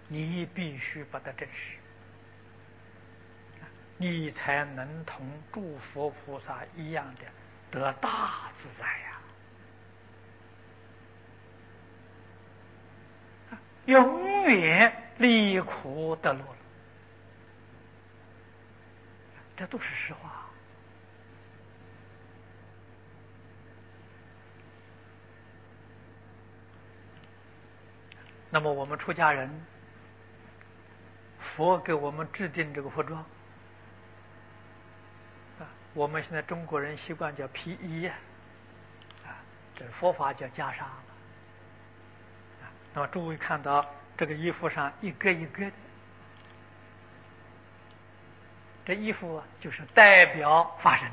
你必须把它证实，你才能同诸佛菩萨一样的得大自在呀，永远离苦得乐了，这都是实话。那么我们出家人，佛给我们制定这个服装我们现在中国人习惯叫披衣这佛法叫袈裟那么诸位看到这个衣服上一个一个的，这衣服就是代表法身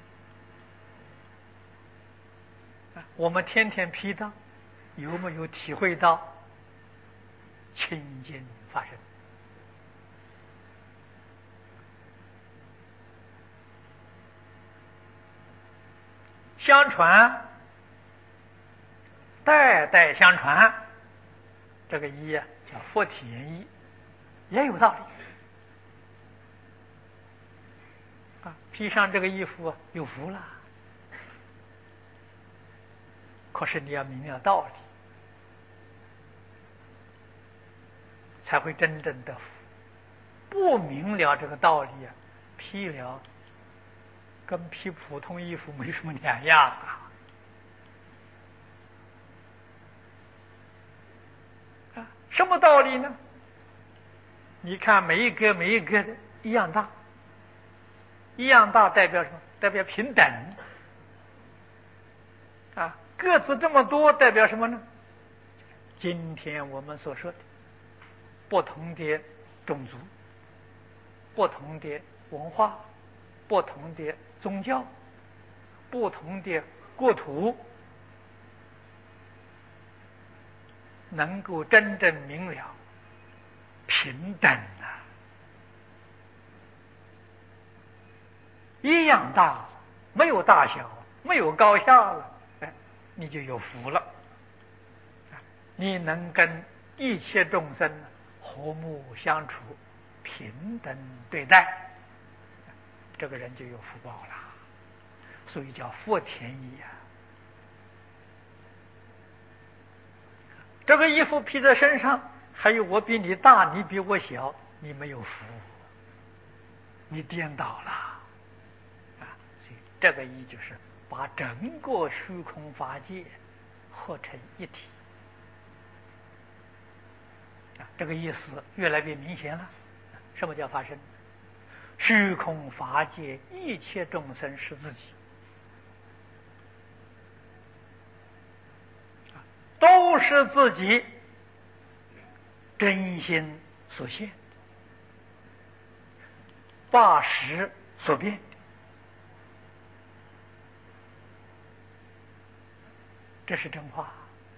我们天天披到，有没有体会到清净法身？相传，代代相传，这个衣叫佛体验衣，也有道理披上这个衣服有福了。可是你要明了道理，才会真正得福。不明了这个道理披了跟披普通衣服没什么两样什么道理呢？你看每一个的一样大，一样大代表什么？代表平等个子这么多代表什么呢？今天我们所说的不同的种族、不同的文化、不同的宗教、不同的国土，能够真正明了平等一样大，没有大小，没有高下了，你就有福了。你能跟一切众生和睦相处，平等对待，这个人就有福报了。所以叫福田衣这个衣服披在身上，还有我比你大，你比我小，你没有福，你颠倒了所以这个衣就是把整个虚空法界合成一体这个意思越来越明显了。什么叫法身？虚空法界一切众生是自己，都是自己真心所现，八识所变，这是真话。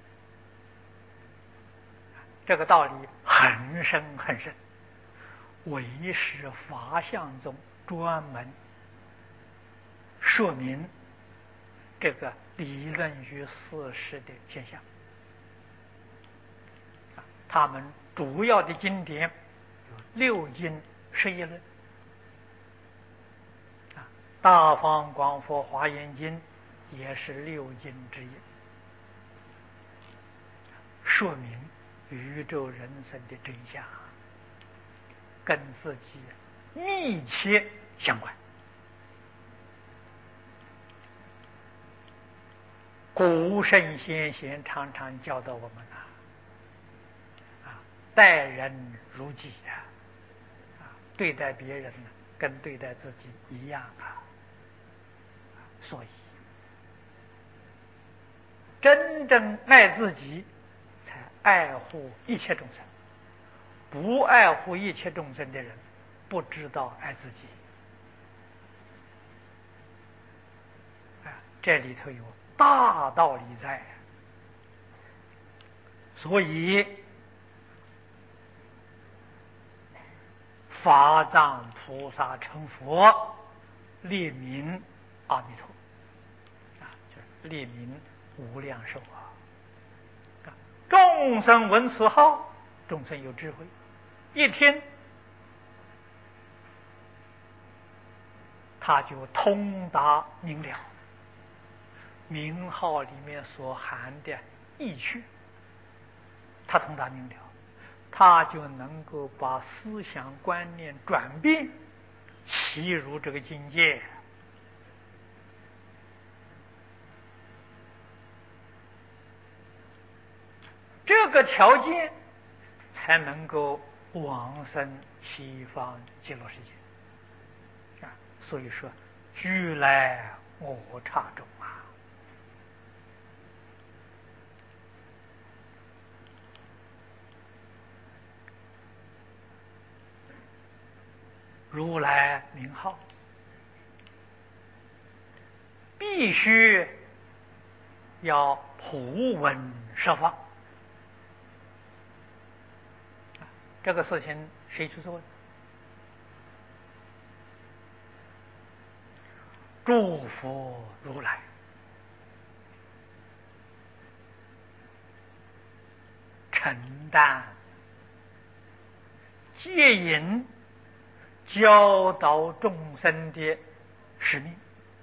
这个道理很深很深，唯识法相中专门说明这个理论与事实的现象。他们主要的经典有六经11论大方广佛华严经也是六经之一，说明宇宙人生的真相跟自己密切相关。古圣先贤常常教导我们待人如己对待别人跟对待自己一样所以真正爱自己，才爱护一切众生。不爱护一切众生的人，不知道爱自己这里头有大道理在所以法藏菩萨成佛，列名阿弥陀就是列名无量寿众生闻此号，众生有智慧， 一听，他就通达明了名号里面所含的意趣，他通达明了，他就能够把思想观念转变，契入这个境界。这个条件才能够往生西方极乐世界啊！所以说，居来我刹中啊！如来名号必须要普闻十方。这个事情谁去做的？诸佛如来承担戒引教导众生的使命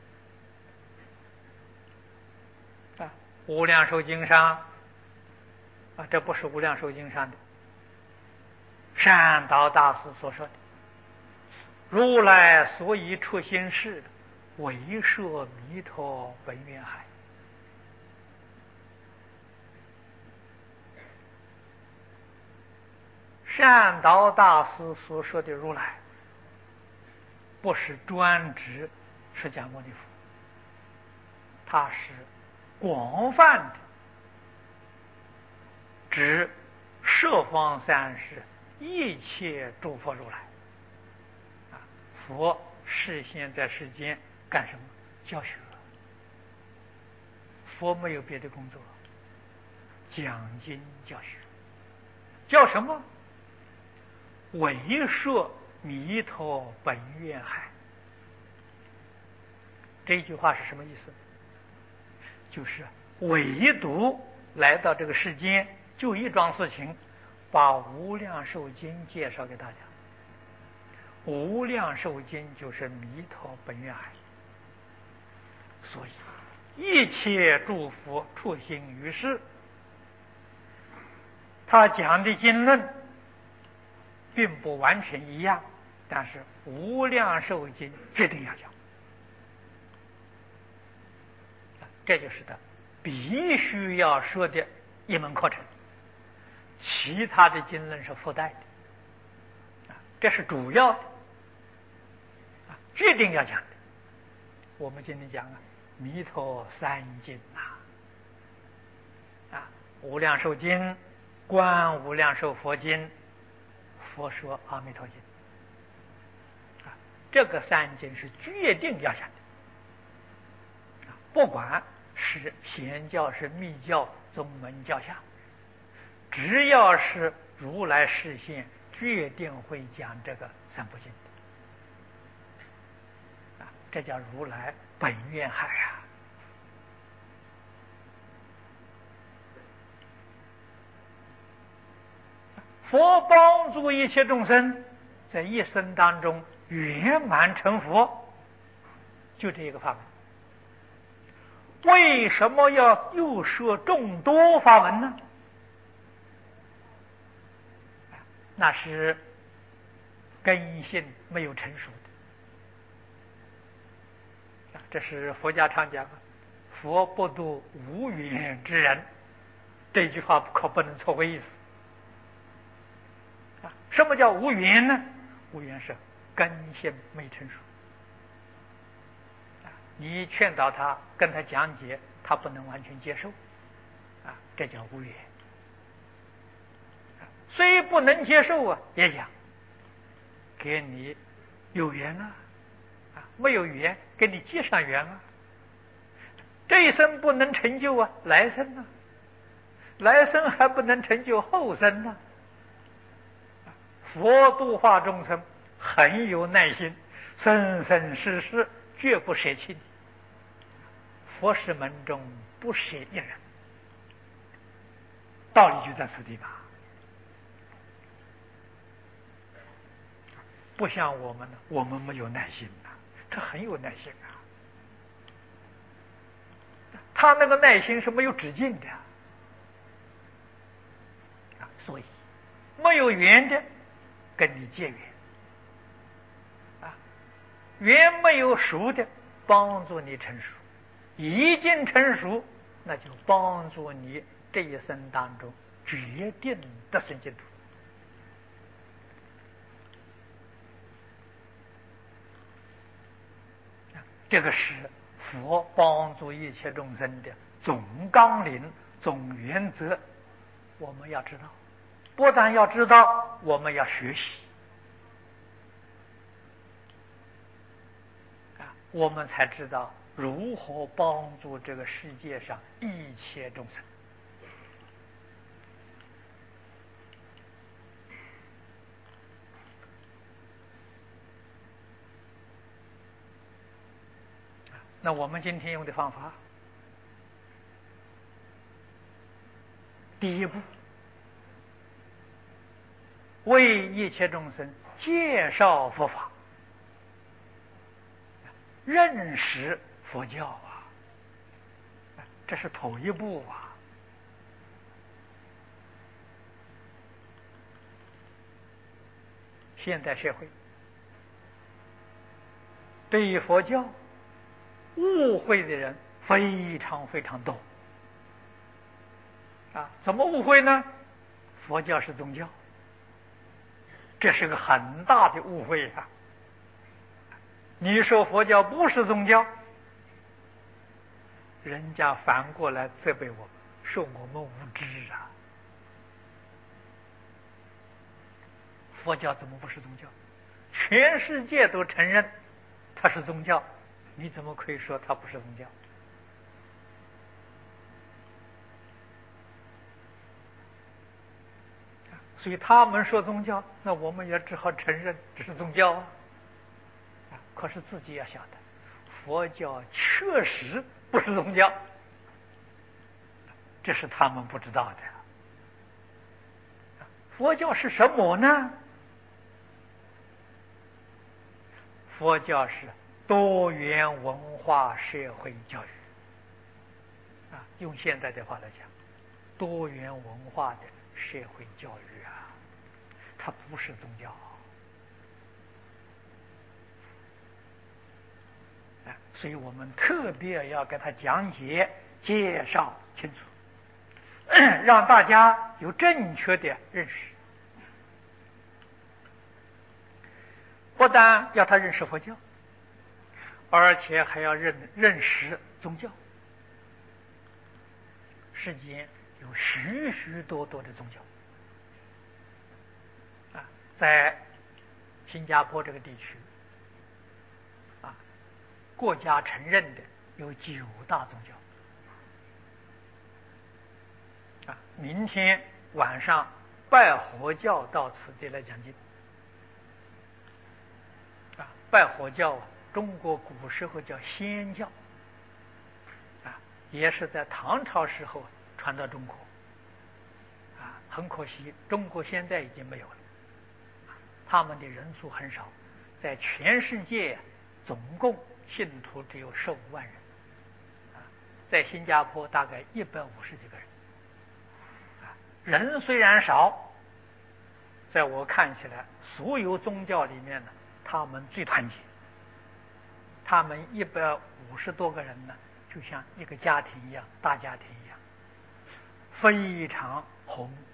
啊！无量寿经上啊，这不是无量寿经上的，善导大师所说的，如来所以出心事，为摄弥陀本愿海。善导大师所说的如来，不是专指释迦牟尼佛，它是广泛的指十方三世一切诸佛如来。佛示现在世间干什么？教学。佛没有别的工作，讲经教学。叫什么？为摄弥陀本愿海。这句话是什么意思？就是唯独来到这个世间，就一桩事情，把无量寿经介绍给大家。无量寿经就是弥陀本愿海，所以一切诸佛出行于世，他讲的经论并不完全一样，但是无量寿经决定要讲，这就是他必须要说的一门课程，其他的经论是附带的，这是主要的，决定要讲的。我们今天讲弥陀三经无量寿经、观无量寿佛经、佛说阿弥陀经这个三经是决定要讲的不管是显教是密教宗门教下，只要是如来示现，决定会讲这个三部经这叫如来本愿海佛帮助一切众生在一生当中圆满成佛，就这一个法门。为什么要又说众多法门呢？那是根性没有成熟的这是佛家常讲佛不度无缘之人，这句话可不能错为意思什么叫无缘呢？无缘是根性没成熟你劝导他，跟他讲解，他不能完全接受这叫无缘虽不能接受也讲给你有缘没有缘给你结上缘这一生不能成就来生来生还不能成就后生佛度化众生很有耐心，生生世世绝不舍弃你。佛事门中不舍一人，道理就在此地吧。 不像我们呢，我们没有耐心呐，他很有耐心啊。他那个耐心是没有止境的所以没有缘的跟你结缘缘没有熟的帮助你成熟，已经成熟，那就帮助你这一生当中决定得生净土。这个是佛帮助一切众生的总纲领、总原则，我们要知道。不但要知道，我们要学习我们才知道如何帮助这个世界上一切众生。那我们今天用的方法，第一步，为一切众生介绍佛法，认识佛教这是头一步现代社会对于佛教误会的人非常非常多怎么误会呢？佛教是宗教，这是个很大的误会你说佛教不是宗教，人家反过来责备我们，说我们无知佛教怎么不是宗教？全世界都承认它是宗教，你怎么可以说它不是宗教？所以他们说宗教，那我们也只好承认这是宗教可是自己要晓得，佛教确实不是宗教，这是他们不知道的。佛教是什么呢？佛教是多元文化社会教育用现在的话来讲，多元文化的社会教育它不是宗教所以我们特别要给他讲解、介绍清楚，让大家有正确的认识。不但要他认识佛教，而且还要认识宗教。世间有许许多多的宗教在新加坡这个地区国家承认的有9大宗教明天晚上拜火教到此地来讲经拜火教中国古时候叫仙教也是在唐朝时候传到中国很可惜中国现在已经没有了，他们的人数很少，在全世界总共信徒只有15万人在新加坡大概150几个人人虽然少，在我看起来所有宗教里面呢，他们最团结，他们150多个人呢，就像一个家庭一样，大家庭一样，非常和睦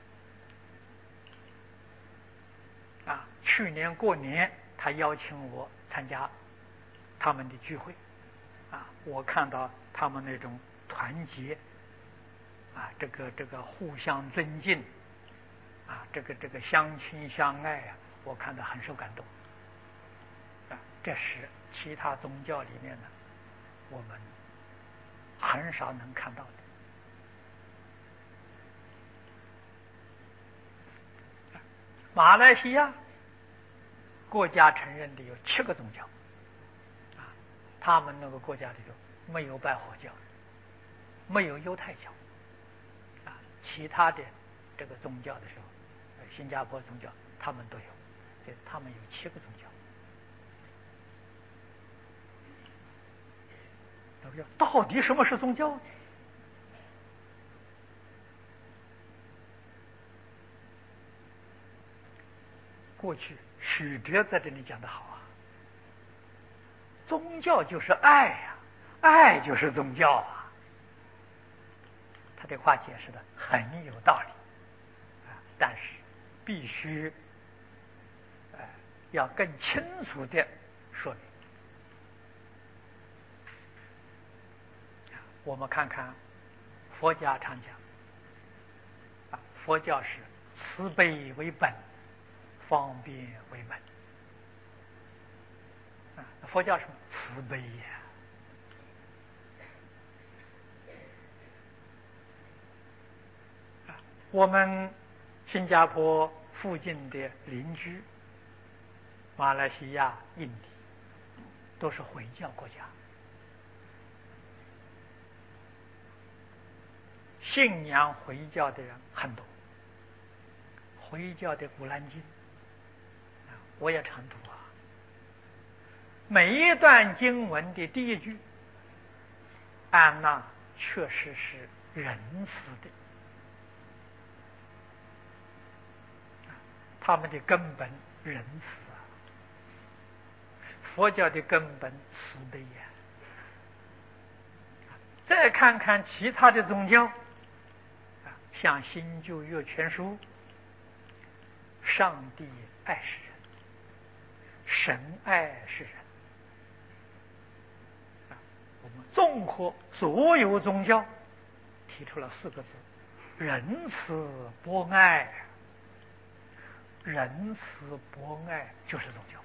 去年过年他邀请我参加他们的聚会我看到他们那种团结这个互相尊敬这个相亲相爱我看到很受感动这是其他宗教里面呢我们很少能看到的马来西亚国家承认的有7个宗教他们那个国家里头没有拜火教，没有犹太教其他的这个宗教的时候新加坡宗教他们都有对，他们有7个宗教。到底什么是宗教？过去史哲在这里讲的好啊，宗教就是爱呀，爱就是宗教啊。他这话解释的很有道理啊，但是必须要更清楚的说明。我们看看佛家常讲佛教是慈悲为本，方便为门佛教什么？慈悲呀。我们新加坡附近的邻居，马来西亚、印尼，都是回教国家，信仰回教的人很多。回教的《古兰经》我也常读啊，每一段经文的第一句，安那确实是仁慈的。他们的根本仁慈啊，佛教的根本慈悲呀。再看看其他的宗教像《新旧约全书》，上帝爱世人，神爱世人我们综合所有宗教，提出了4个字：仁慈博爱。仁慈博爱就是宗教。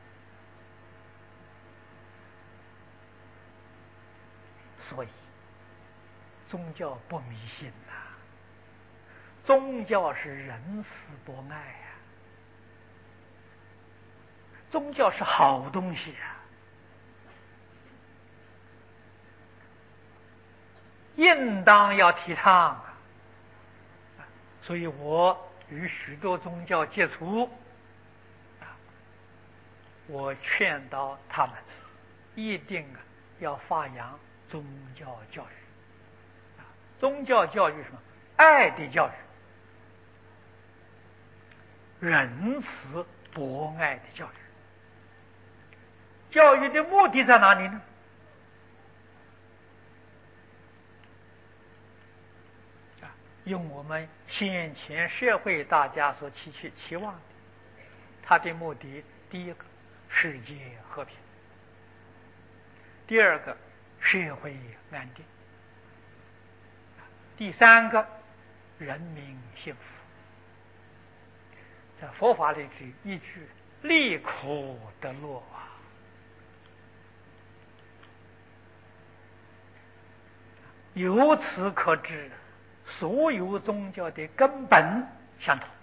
所以宗教不迷信宗教是仁慈博爱宗教是好东西应当要提倡所以我与许多宗教接触我劝导他们一定要发扬宗教教育宗教教育什么？爱的教育，仁慈博爱的教育。教育的目的在哪里呢？用我们先前社会大家所期望的，它的目的，第一个，世界和平；第二个，社会安定；第三个，人民幸福。在佛法里一句利苦得乐由此可知，所有宗教的根本相同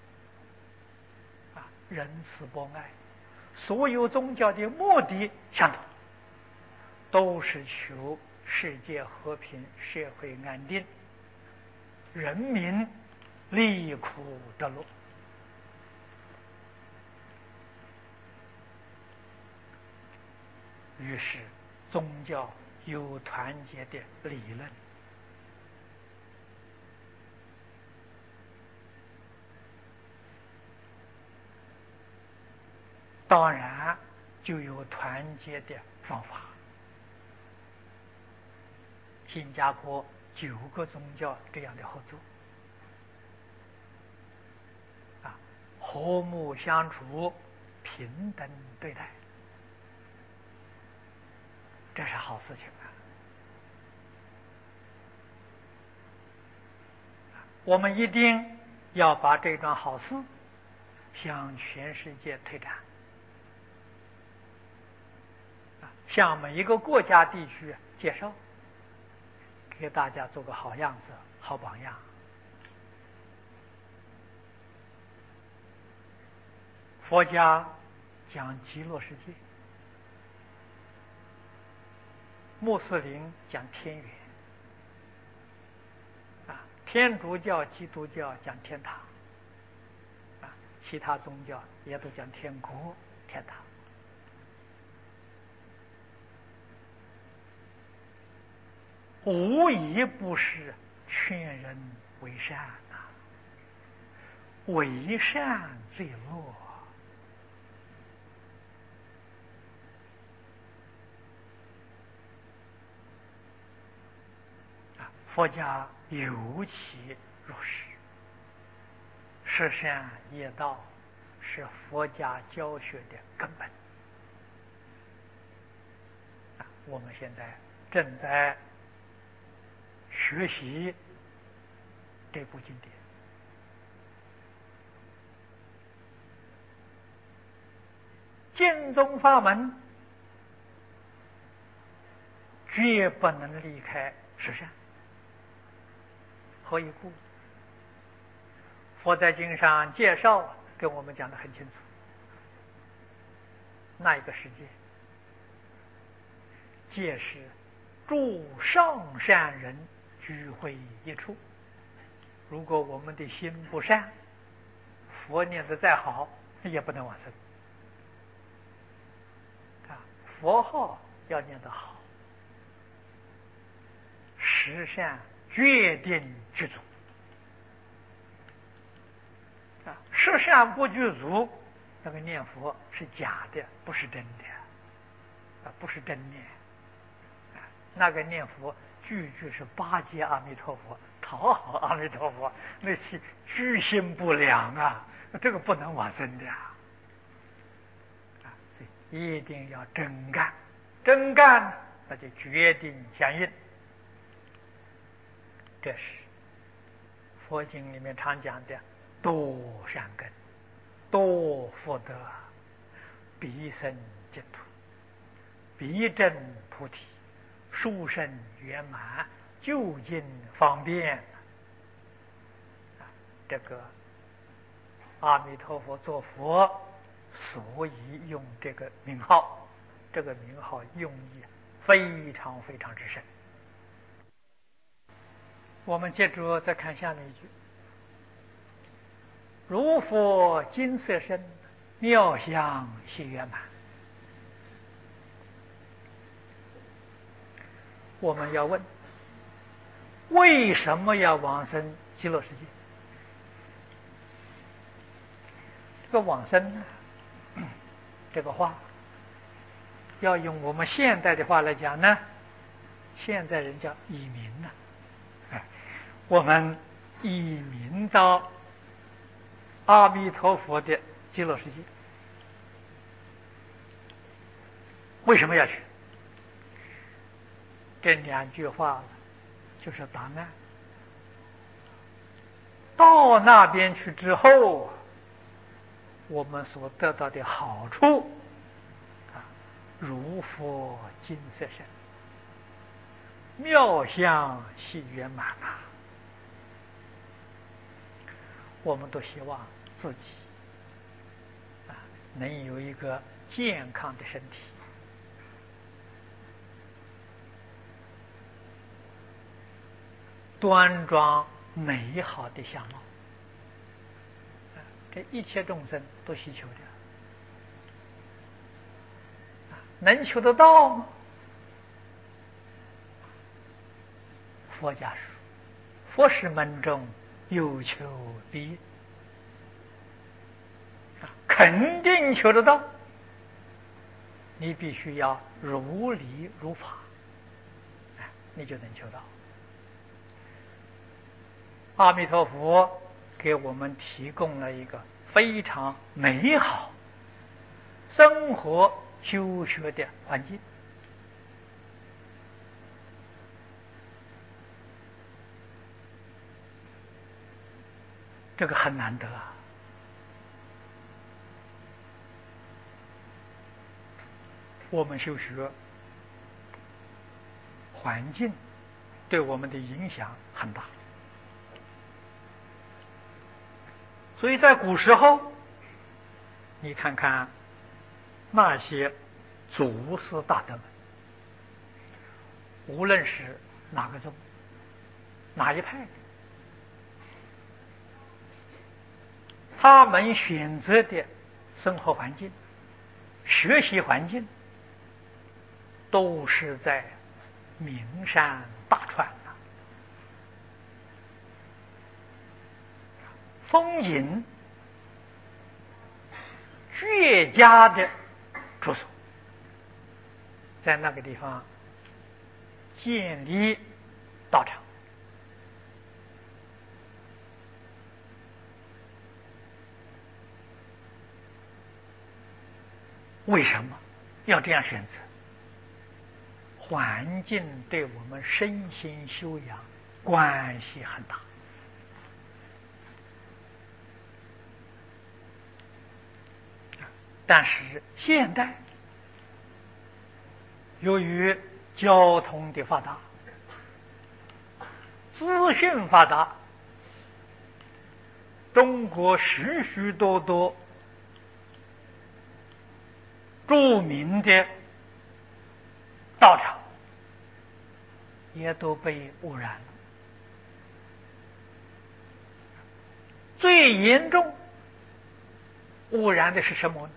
仁慈博爱，所有宗教的目的相同，都是求世界和平、社会安定、人民利苦得乐。于是宗教有团结的理论，当然就有团结的方法。新加坡9个宗教这样的合作和睦相处，平等对待，这是好事情我们一定要把这桩好事向全世界推展向每一个国家地区介绍，给大家做个好样子、好榜样。佛家讲极乐世界，穆斯林讲天园天主教、基督教讲天堂其他宗教也都讲天国、天堂。无一不是劝人为善呐，为善最乐。佛家尤其如是，十善业道是佛家教学的根本。我们现在正在学习这部经典，经宗法门绝不能离开十善。何以故？佛在经上介绍，跟我们讲得很清楚。那一个世界，皆是诸上善人聚会一处。如果我们的心不善，佛念得再好，也不能往生。佛号要念得好，十善决定具足。十善不具足，那个念佛是假的，不是真的，不是真念。那个念佛句句是巴结阿弥陀佛，讨好阿弥陀佛，那是居心不良啊，这个不能往生的啊。所以一定要真干，真干那就决定相应。这是佛经里面常讲的多善根、多福德，必生净土，必证菩提，殊胜圆满，究竟方便。这个阿弥陀佛做佛，所以用这个名号，这个名号用意非常非常之深。我们接着再看下面一句：如佛金色身，妙相悉圆满。我们要问，为什么要往生极乐世界？这个往生呢，这个话要用我们现代的话来讲呢，现在人叫移民呢。我们移民到阿弥陀佛的极乐世界，为什么要去？这两句话就是答案。到那边去之后，我们所得到的好处如佛金色身，妙相悉圆满啊！我们都希望自己能有一个健康的身体，端庄美好的相貌，这一切众生都希求的，能求得到吗？佛家说，佛事门中有求必应，肯定求得到。你必须要如理如法，你就能求到。阿弥陀佛给我们提供了一个非常美好生活修学的环境，这个很难得啊！我们修学环境对我们的影响很大，所以在古时候，你看看那些祖师大德们，无论是哪个宗、哪一派， 他们选择的生活环境、学习环境，都是在名山大川啊，风景绝佳的住所，在那个地方建立道场。为什么要这样选择？环境对我们身心修养关系很大。但是现代由于交通的发达，资讯发达，中国许许多多著名的道场也都被污染了。最严重污染的是什么呢？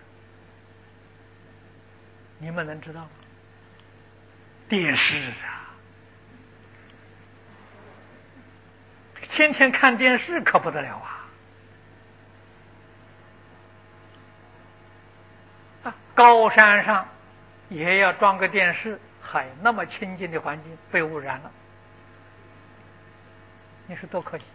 你们能知道吗？电视啊，天天看电视可不得了啊！高山上也要装个电视，还那么清净的环境被污染了，你说多可惜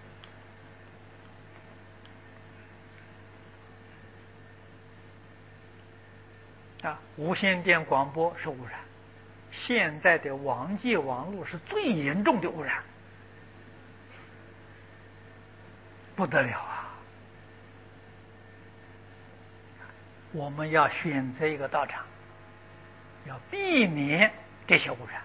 啊！无线电广播是污染，现在的网际网络是最严重的污染，不得了啊！我们要选择一个道场，要避免这些污染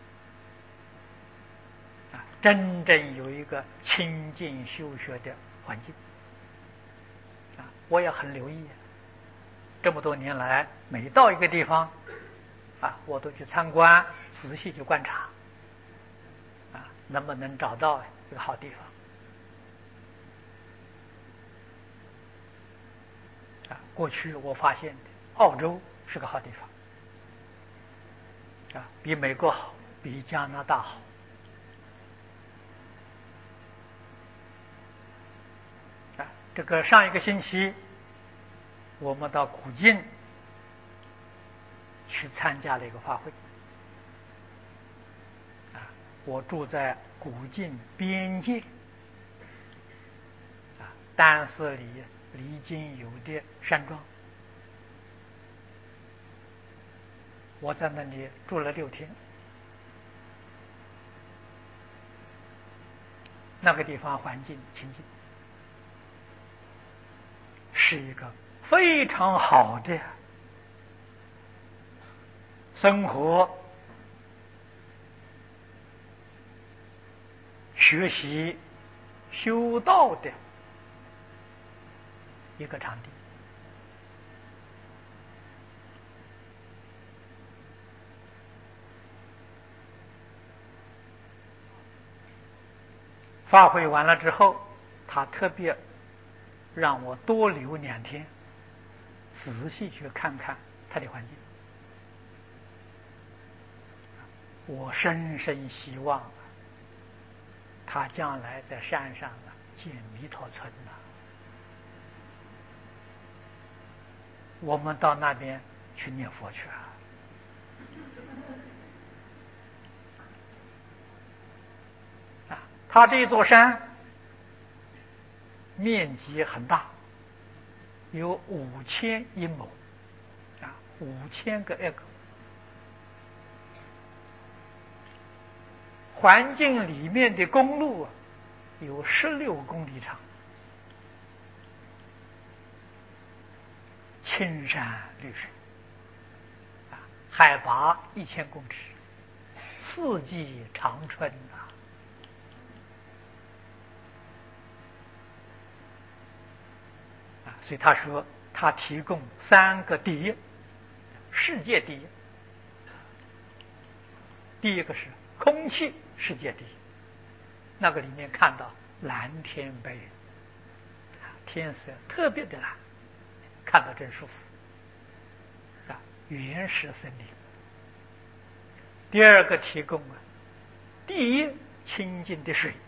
啊，真正有一个清净修学的环境啊！我也很留意，这么多年来，每到一个地方啊，我都去参观，仔细去观察啊，能不能找到一个好地方啊？过去我发现澳洲是个好地方啊，比美国好，比加拿大好啊。这个上一个星期我们到古晋去参加了一个法会啊，我住在古晋边界啊，丹斯里离经有的山庄，我在那里住了6天。那个地方环境清净，是一个非常好的生活、学习、修道的一个场地。法会完了之后，他特别让我多留2天，仔细去看看他的环境。我深深希望他将来在山上建弥陀村我们到那边去念佛去他这座山面积很大，有5000英亩，5000个acre，环境里面的公路有16公里长，青山绿水，海拔1000公尺，四季常春所以他说他提供3个第一，世界第一。第一个是空气世界第一，那个里面看到蓝天白云， 天色特别的蓝，看到真舒服啊，原始森林。第二个提供第一清净的水，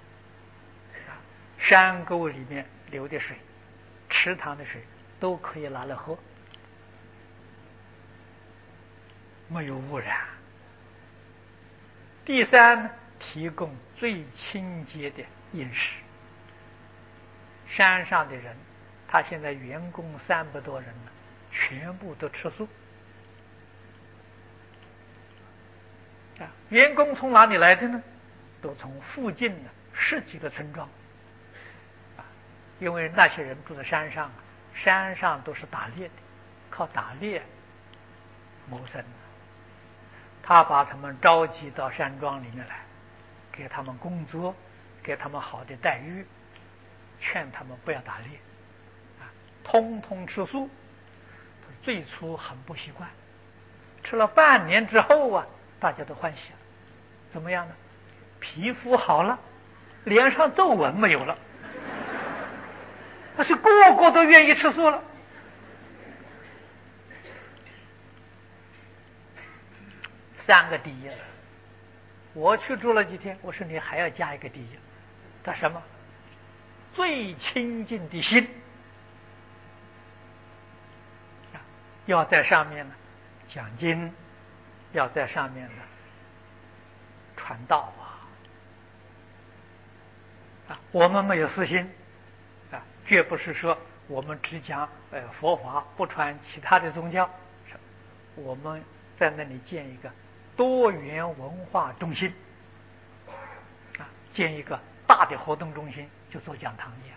山沟里面流的水，池塘的水都可以拿来喝，没有污染。第三，提供最清洁的饮食。山上的人，他现在员工300多人了，全部都吃素。员工从哪里来的呢？都从附近的10几个村庄。因为那些人住在山上，山上都是打猎的，靠打猎谋生的。他把他们召集到山庄里面来，给他们工作，给他们好的待遇，劝他们不要打猎，通通吃素。最初很不习惯，吃了半年之后大家都欢喜了。怎么样呢？皮肤好了，脸上皱纹没有了，那是个个都愿意吃素了。3个第一了。我去住了几天，我说你还要加一个第一，他什么？最亲近的心，要在上面呢讲经，要在上面呢传道我们没有私心绝不是说我们只讲佛法，不传其他的宗教。我们在那里建一个多元文化中心建一个大的活动中心，就做讲堂一样。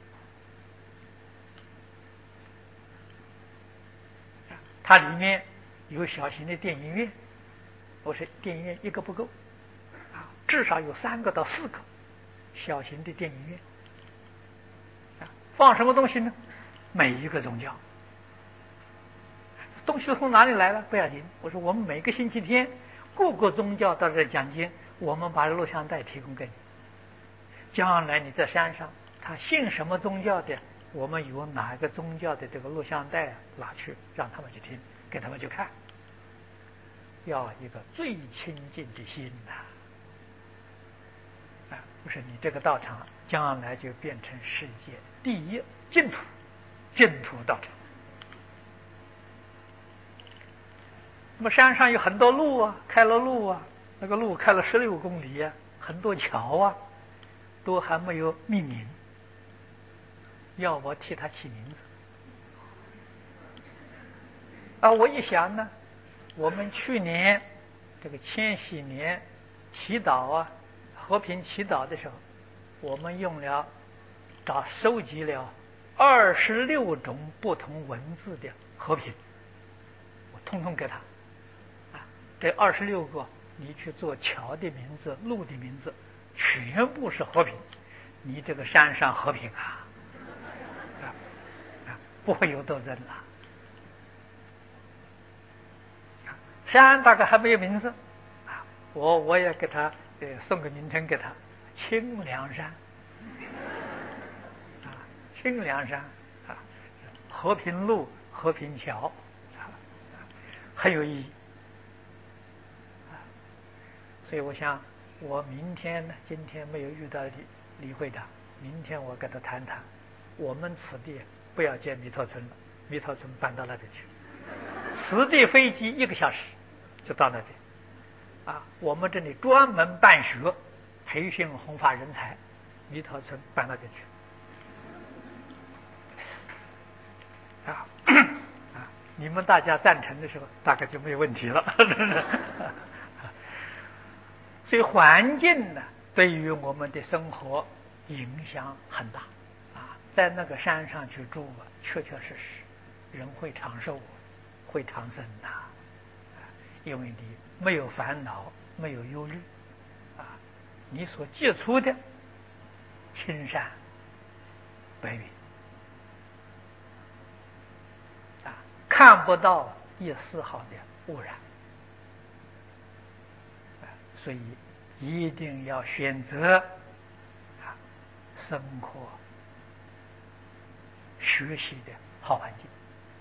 它里面有小型的电影院，我说电影院一个不够至少有3个到4个小型的电影院放什么东西呢？每一个宗教。东西从哪里来了不要紧，我说我们每个星期天各个宗教到这讲经，我们把录像带提供给你。将来你在山上，他信什么宗教的，我们有哪个宗教的这个录像带拿去让他们去听，给他们去看。要一个最亲近的心不是你这个道场将来就变成世界第一净土道场。那么山上有很多路开了路那个路开了16公里很多桥都还没有命名，要我替他起名字我一想呢，我们去年这个千禧年祈祷和平祈祷的时候，我们收集了26种不同文字的和平，我通通给他这26个你去做桥的名字，路的名字，全部是和平。你这个山上和平不会有斗争了。山大概还没有名字我也给他送个名称给他，清凉山清凉山和平路、和平桥很有意义所以我想我明天呢，今天没有遇到李会长，明天我跟他谈谈，我们此地不要建弥陀村了，弥陀村搬到那边去，此地飞机1个小时就到那边我们这里专门办学培训弘法人才，弥陀村搬那边去你们大家赞成的时候，大概就没有问题了。所以环境呢，对于我们的生活影响很大在那个山上去住确确实实人会长寿，会长生因为你没有烦恼，没有忧虑你所接触的青山白云看不到一丝毫的污染所以一定要选择生活学习的好环境。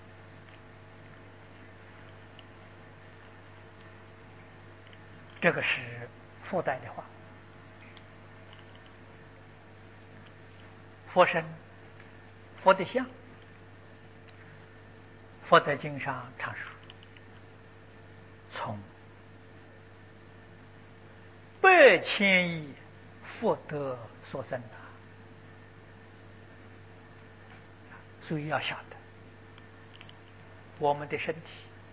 这个是附带的话。佛身、佛的像，佛在经上常说，从8,000亿福德所生的。所以要晓得，我们的身体、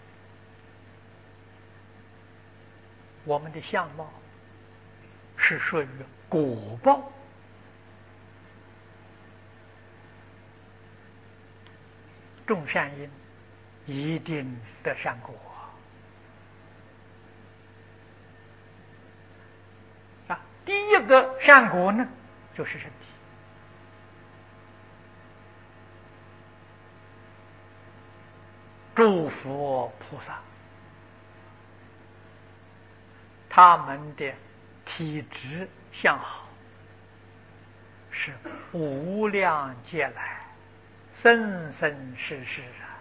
我们的相貌是属于果报。种善因，一定得善果啊！第一个善果呢，就是身体。诸佛菩萨，他们的体质相好，是无量劫来生生世世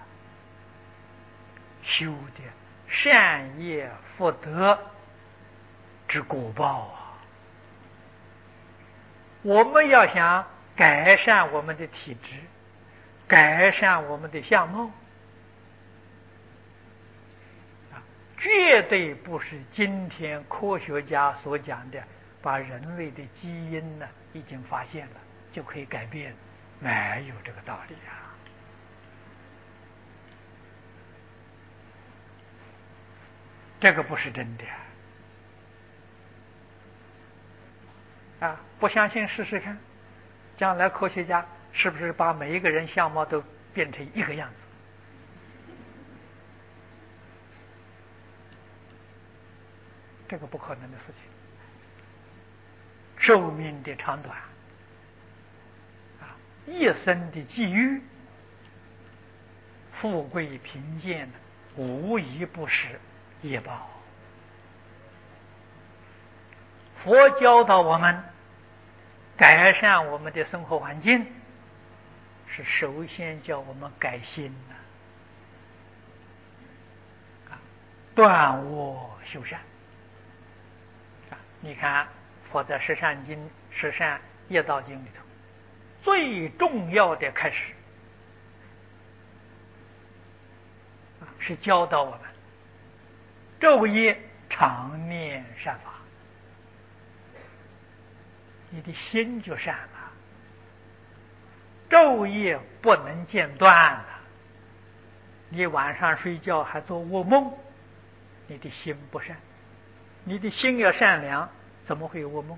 修的善业福德之果报啊！我们要想改善我们的体质，改善我们的相貌，绝对不是今天科学家所讲的把人类的基因呢已经发现了就可以改变，没有这个道理啊！这个不是真的啊！不相信试试看，将来科学家是不是把每一个人相貌都变成一个样子？这个不可能的事情。寿命的长短啊，一生的际遇，富贵贫贱，无一不是业报。佛教导我们改善我们的生活环境，是首先叫我们改心断恶修善。你看佛在十善经、十善业道经里头，最重要的开始是教导我们昼夜常念善法。你的心就善了，昼夜不能间断了。你晚上睡觉还做噩梦，你的心不善。你的心要善良，怎么会有噩梦？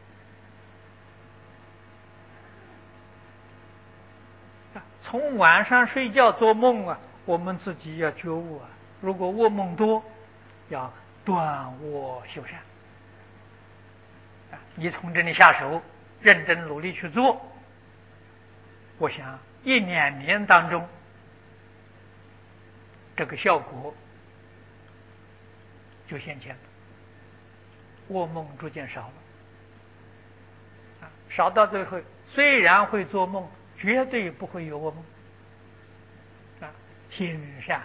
从晚上睡觉做梦啊，我们自己要觉悟啊。如果噩梦多，要断恶修善。你从这里下手，认真努力去做，我想1-2年当中，这个效果就现前了。噩梦逐渐少了，少到最后，虽然会做梦，绝对不会有噩梦心善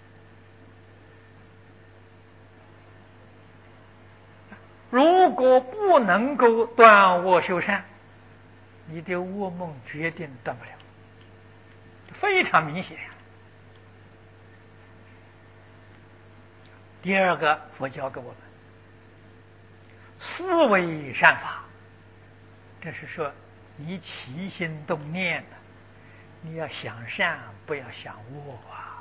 如果不能够断恶修善，你的噩梦决定断不了，非常明显。第二个，佛教给我们思维善法，这是说你起心动念的，你要想善，不要想恶啊。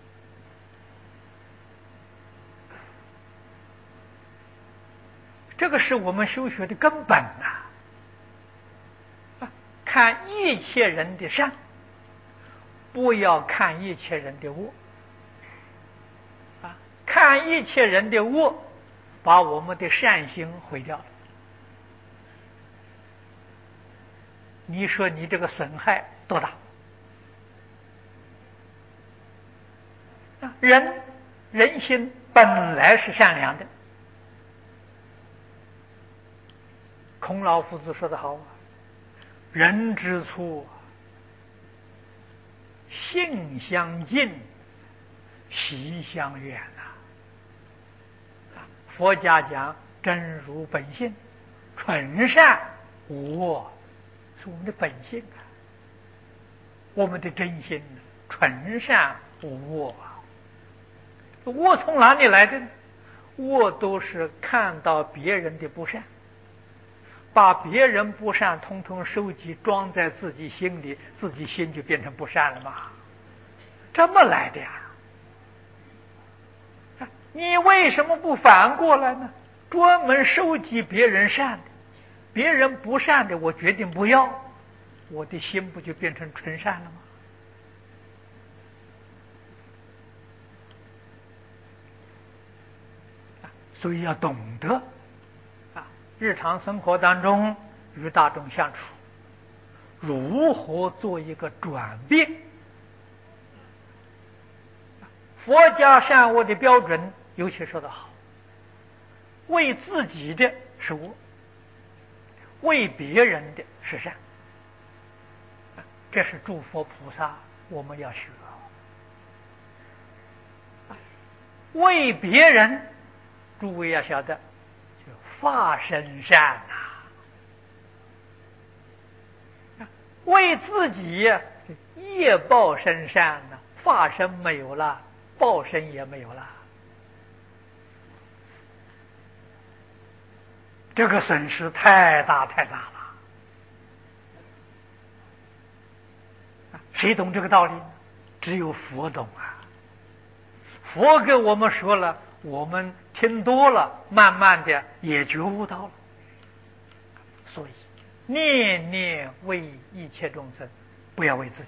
这个是我们修学的根本看一切人的善，不要看一切人的恶看一切人的恶，把我们的善心毁掉了。你说你这个损害多大？人心本来是善良的。孔老夫子说得好，人之初性相近，习相远佛家讲真如本性，纯善无我，是我们的本性我们的真心纯善无我我从哪里来的呢？我都是看到别人的不善，把别人不善统统收集装在自己心里，自己心就变成不善了嘛，这么来的呀。你为什么不反过来呢？专门收集别人善的，别人不善的我决定不要，我的心不就变成纯善了吗？所以要懂得日常生活当中与大众相处，如何做一个转变。佛家善恶的标准尤其说得好，为自己的是恶，为别人的是善，这是诸佛菩萨我们要学。为别人，诸位要晓得，就法身善为自己业报身善法身没有了，报身也没有了，这个损失太大太大了。谁懂这个道理？只有佛懂佛给我们说了，我们听多了，慢慢的也觉悟到了。所以念念为一切众生，不要为自己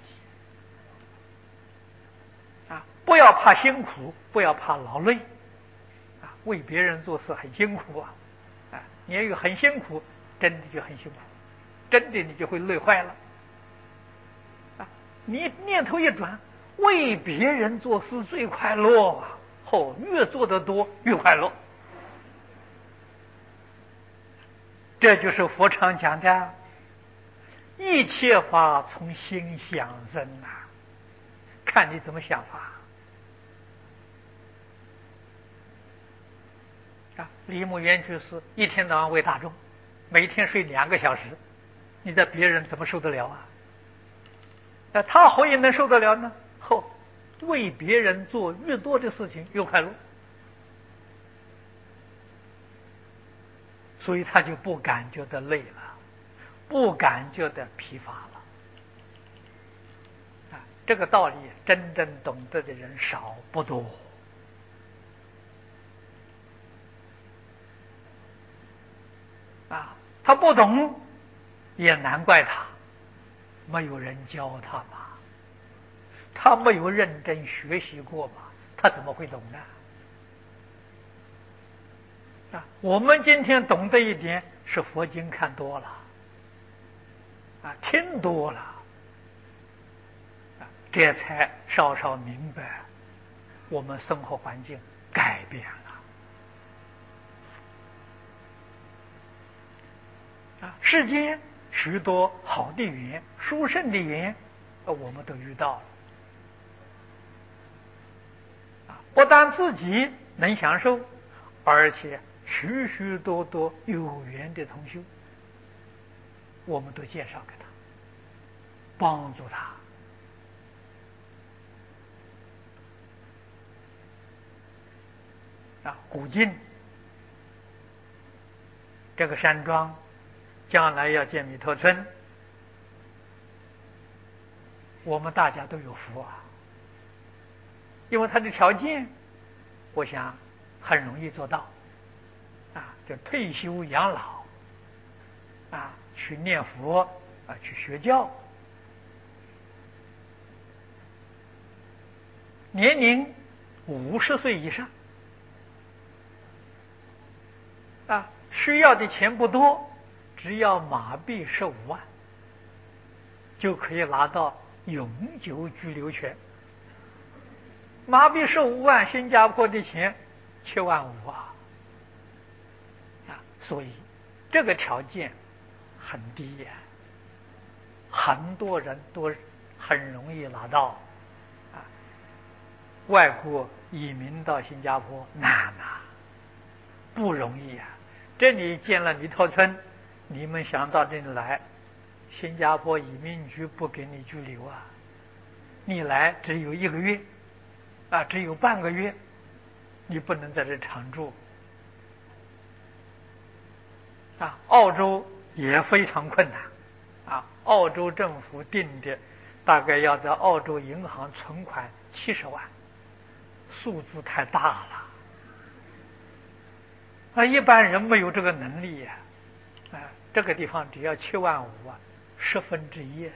不要怕辛苦，不要怕劳累为别人做事很辛苦你要有很辛苦，真的就很辛苦，真的你就会累坏了你念头一转，为别人做事最快乐越做得多越快乐。这就是佛常讲的一切法从心想生看你怎么想法李牧原居士一天到晚为大众，每天睡2个小时，你在别人怎么受得了他何以能受得了呢？为别人做越多的事情越快乐，所以他就不感觉得累了，不感觉得疲乏了这个道理真正懂得的人少不多他不懂也难怪他，没有人教他嘛，他没有认真学习过嘛，他怎么会懂呢？我们今天懂得一点，是佛经看多了听多了这才稍稍明白我们生活环境改变了世间许多好的缘、殊胜的缘我们都遇到了不但自己能享受，而且许许多多有缘的同修，我们都介绍给他，帮助他古今这个山庄将来要建弥陀村，我们大家都有福因为他的条件我想很容易做到就退休养老去念佛去学教，年龄50岁以上需要的钱不多，只要马币15万就可以拿到永久居留权。马币15万，新加坡的钱7万5所以这个条件很低很多人都很容易拿到外国移民到新加坡难啊，不容易啊。这里建了弥陀村，你们想到这里来，新加坡移民局不给你居留啊，你来只有1个月啊，只有半个月，你不能在这常住啊。澳洲也非常困难啊，澳洲政府定的大概要在澳洲银行存款70万，数字太大了啊，一般人没有这个能力呀。这个地方只要7.5万啊，1/10，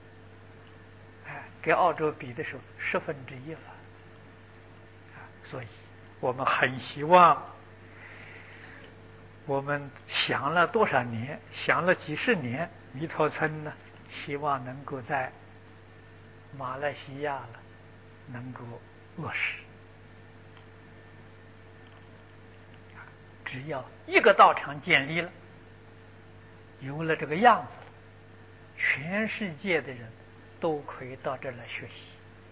跟澳洲比的时候1/10了所以我们很希望，我们想了多少年，想了几十年，弥陀村呢，希望能够在马来西亚了能够落实。只要一个道场建立了，有了这个样子了，全世界的人都可以到这儿来学习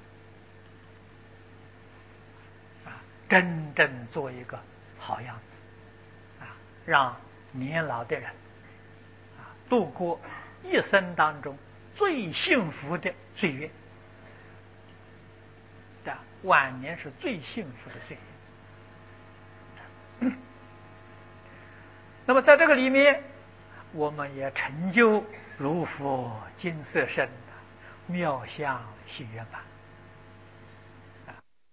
真正做一个好样子让年老的人度过一生当中最幸福的岁月晚年是最幸福的岁月。那么在这个里面，我们也成就如佛金色身，妙相喜圆满。